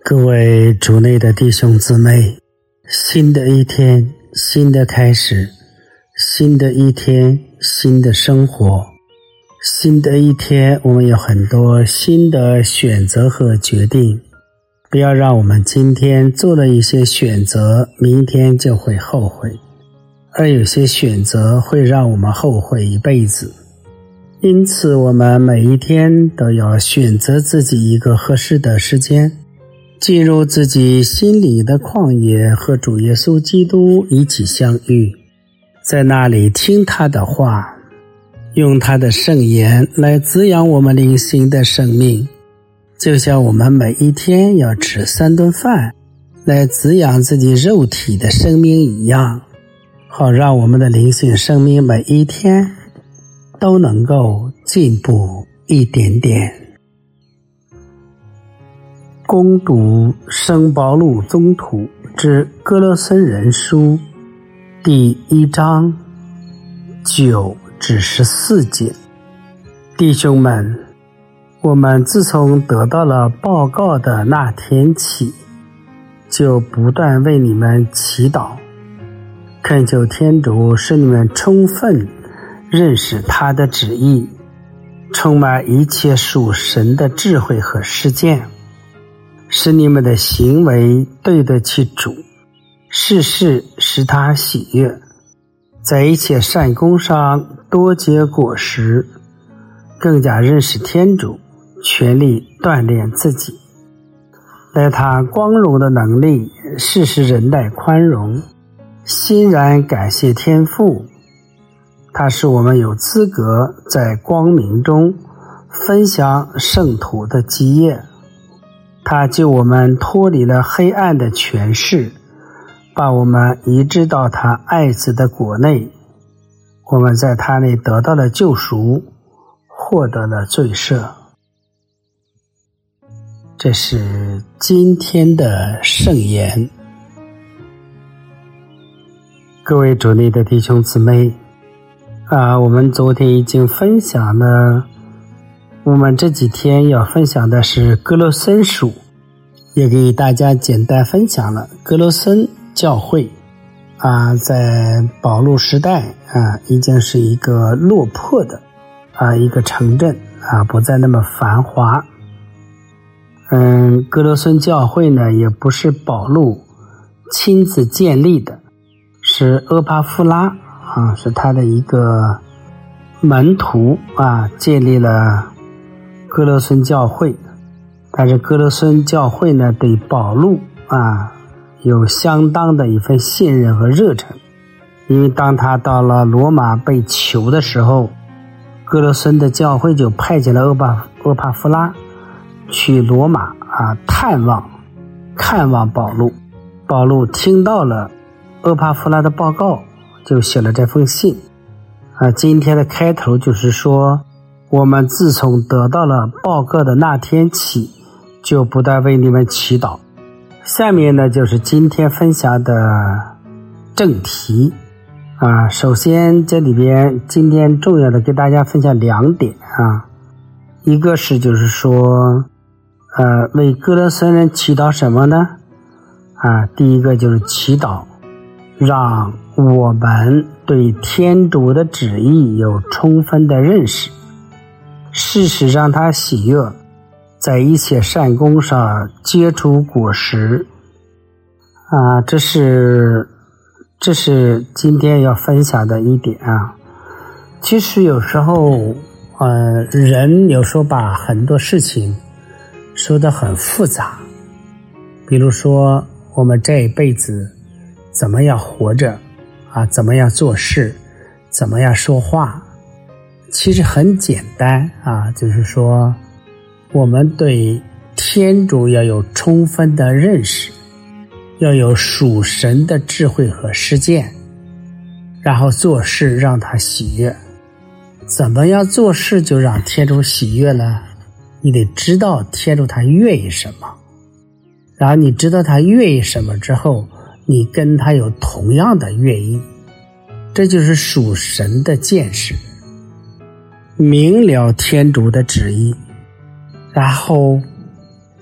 各位主内的弟兄姊妹，新的一天，新的开始，新的一天，新的生活，新的一天，我们有很多新的选择和决定。不要让我们今天做了一些选择，明天就会后悔，而有些选择会让我们后悔一辈子。因此我们每一天都要选择自己一个合适的时间，进入自己心里的旷野，和主耶稣基督一起相遇，在那里听他的话，用他的圣言来滋养我们灵性的生命，就像我们每一天要吃3顿饭来滋养自己肉体的生命一样，好让我们的灵性生命每一天都能够进步一点点。攻读圣保禄宗徒之哥罗森人书第1章9至14节。弟兄们，我们自从得到了报告的那天起，就不断为你们祈祷，恳求天主使你们充分认识他的旨意，充满一切属神的智慧和实践，使你们的行为对得起主，事事使他喜悦，在一切善功上多结果实，更加认识天主，全力锻炼自己，在他光荣的能力，事事忍耐宽容，欣然感谢天父。他使我们有资格在光明中分享圣徒的基业。他救我们脱离了黑暗的权势，把我们移至到他爱子的国内。我们在他内得到了救赎，获得了罪赦。这是今天的圣言。各位主内的弟兄姊妹，我们昨天已经分享了，我们这几天要分享的是哥罗森书，也给大家简单分享了哥罗森教会在保禄时代已经是一个落魄的一个城镇不再那么繁华。哥罗森教会呢，也不是保禄亲自建立的，是阿巴夫拉是他的一个门徒建立了哥罗森教会。但是哥罗森教会呢，对保禄有相当的一份信任和热忱，因为当他到了罗马被囚的时候，哥罗森的教会就派遣了阿巴夫拉去罗马看望保禄。保禄听到了阿巴夫拉的报告，就写了这封信今天的开头就是说，我们自从得到了报告的那天起，就不断为你们祈祷。下面呢，就是今天分享的正题首先这里边今天重要的给大家分享2点一个是就是说为哥罗森人祈祷什么呢第一个就是祈祷让我们对天主的旨意有充分的认识，事事让他喜悦，在一切善功上结出果实这是今天要分享的一点其实有时候人有时候把很多事情说得很复杂，比如说我们这一辈子怎么样活着怎么样做事，怎么样说话，其实很简单就是说我们对天主要有充分的认识，要有属神的智慧和实践，然后做事让他喜悦。怎么样做事就让天主喜悦了？你得知道天主他愿意什么，然后你知道他愿意什么之后，你跟他有同样的愿意，这就是属神的见识，明了天主的旨意，然后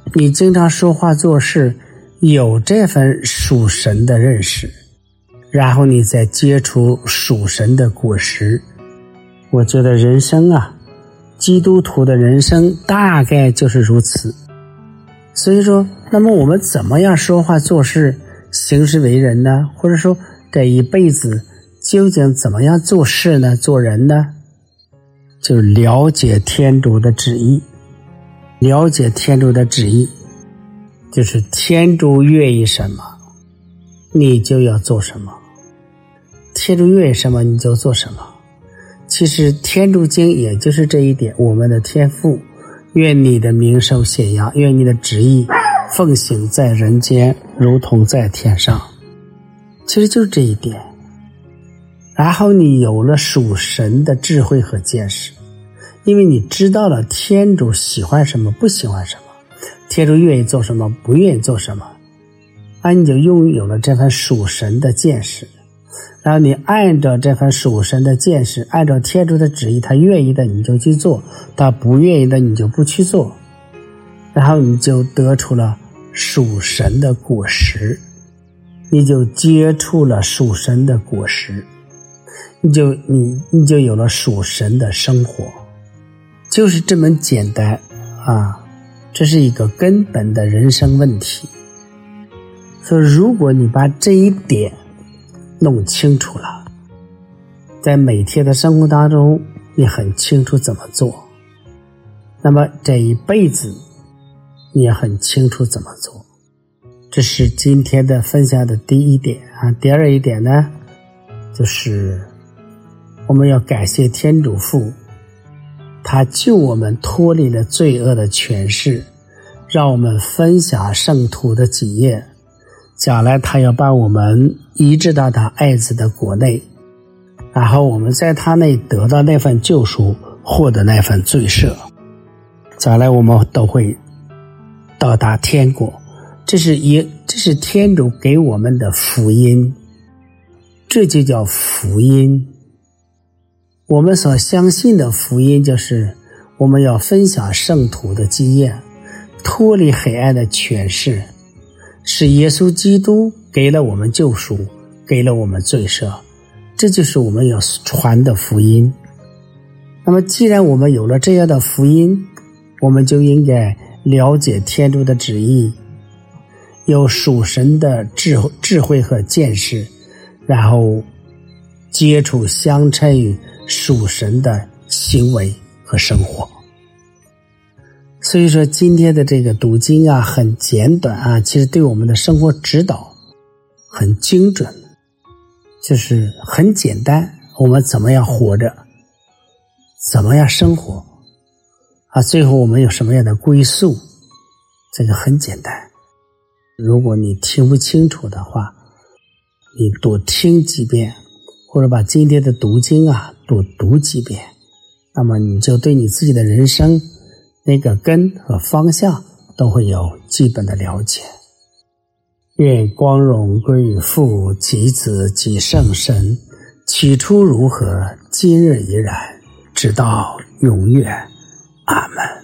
你经常说话做事有这份属神的认识，然后你再结出属神的果实，我觉得人生啊，基督徒的人生大概就是如此。所以说，那么我们怎么样说话做事行事为人呢？或者说这一辈子究竟怎么样做事呢？做人呢？就是了解天主的旨意。了解天主的旨意，就是天主愿意什么，你就要做什么。天主愿意什么，你就做什么。其实天主经也就是这一点，我们的天父，愿你的名受显扬，愿你的旨意奉行在人间，如同在天上。其实就是这一点。然后你有了属神的智慧和见识，因为你知道了天主喜欢什么，不喜欢什么，天主愿意做什么，不愿意做什么，你就拥有了这份属神的见识。然后你按照这份属神的见识，按照天主的旨意，他愿意的你就去做，他不愿意的你就不去做，然后你就得出了属神的果实，你就接触了属神的果实，你就有了属神的生活，就是这么简单啊！这是一个根本的人生问题。所以如果你把这一点弄清楚了，在每天的生活当中你很清楚怎么做，那么这一辈子你也很清楚怎么做。这是今天的分享的第一点啊。第二一点呢，就是我们要感谢天主父，他救我们脱离了罪恶的权势，让我们分享圣徒的己业，将来他要把我们移植到他爱子的国内，然后我们在他内得到那份救赎，获得那份罪赦，将来我们都会到达天国。这是天主给我们的福音，这就叫福音。我们所相信的福音就是我们要分享圣徒的基业，脱离黑暗的权势，是耶稣基督给了我们救赎，给了我们罪赦，这就是我们要传的福音。那么既然我们有了这样的福音，我们就应该了解天主的旨意，有属神的智慧和见识，然后接触相称于属神的行为和生活。所以说今天的这个读经啊很简短啊，其实对我们的生活指导很精准，就是很简单，我们怎么样活着，怎么样生活啊，最后我们有什么样的归宿，这个很简单。如果你听不清楚的话，你多听几遍，或者把今天的读经啊多读几遍，那么你就对你自己的人生那个根和方向都会有基本的了解。愿光荣归于父及子及圣神，起初如何，今日依然，直到永远。阿们。